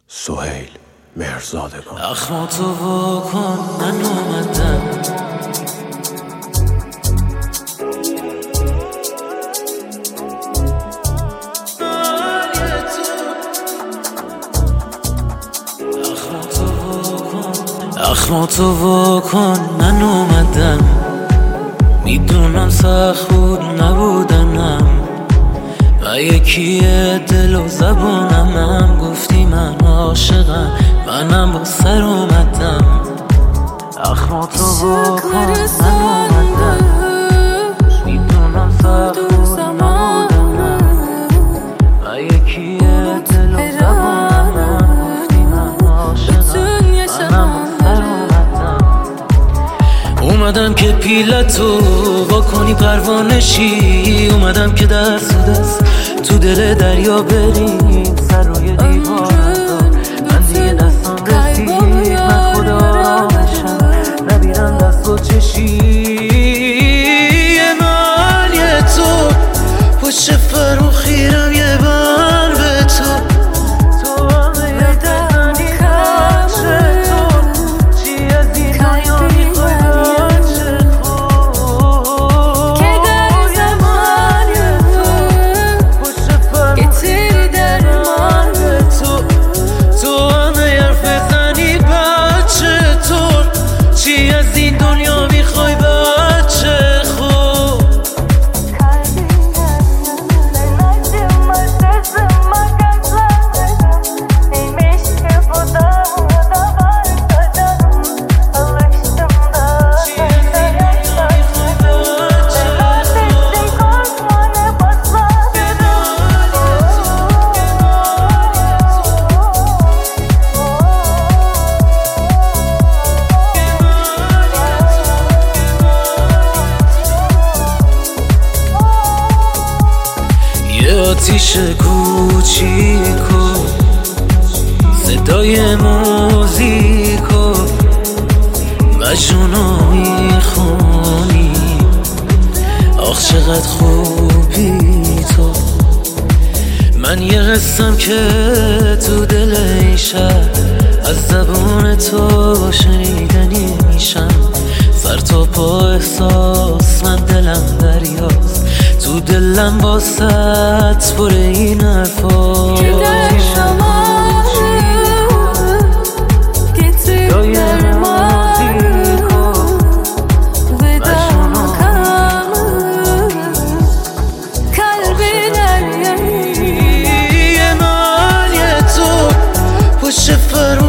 سهیل مهرزادگان. اخماتو واکن من اومدم، اخماتو واکن من اومدم. میدونم سخت بود نبودنم، و یکیه دل و زبونم گفتی من عاشقم، منم با سر اومدم. اخماتو واکن من اومدم. میدونم سخت بود نبودنم، و یکیه دل و زبونم گفتی من عاشقم، منم با سر اومدم. اومدم که پیلتو واکنی پروانشی، اومدم که دست و دست تو دل دریا بریم، سر روی دیوار من دیگه دستم رسید، من خدا آرامشم نبیرم دست و چشی. من یه تو پشت فرو خیرم، یه بر به تو آتیش کوچیکو صدای موزیکو مجنونو میخونی، آخ چقدر خوبی تو. من یه قسم که تو دل این شهر از زبون تو شنیدنی میشم، سر تا پا احساس من دلم دریاست، تو دلم با ست پر این حرفا که در شماره گتری در موزیکو بدم کم قلبی دریایی. من یه تو پشت فرو